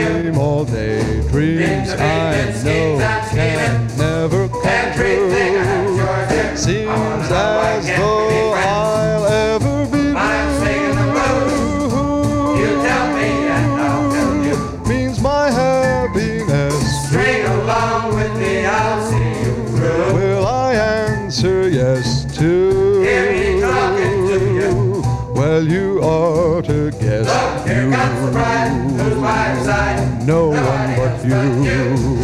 dream all day. Dreams I know can never come true. Seems as though I'll ever be blue. You tell me and I'll tell you. Means my happiness. String along with me, I'll see you through. Will I answer yes to? Hear me talking to you. Well, you ought to guess. Look, here comes the bride, who's by your side. No one but you.